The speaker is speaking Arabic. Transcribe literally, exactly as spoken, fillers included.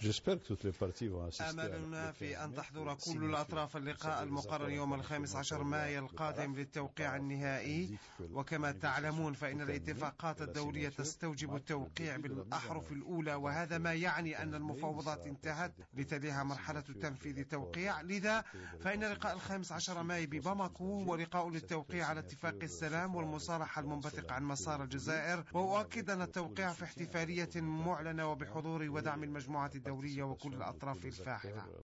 آملنا في أن تحضر كل الأطراف اللقاء المقرر يوم الخامس عشر مايو القادم للتوقيع النهائي. وكما تعلمون فإن الاتفاقات الدولية تستوجب التوقيع بالأحرف الأولى، وهذا ما يعني أن المفاوضات انتهت لتليها مرحلة التنفيذ توقيع. لذا فإن لقاء الخامس عشر مايو بباماكو ولقاء للتوقيع على اتفاق السلام والمصالحة المنبثق عن مسار الجزائر. وأؤكد أن التوقيع في احتفالية معلنة وبحضور ودعم المجموعة الدولية وكل الأطراف الفاعلة.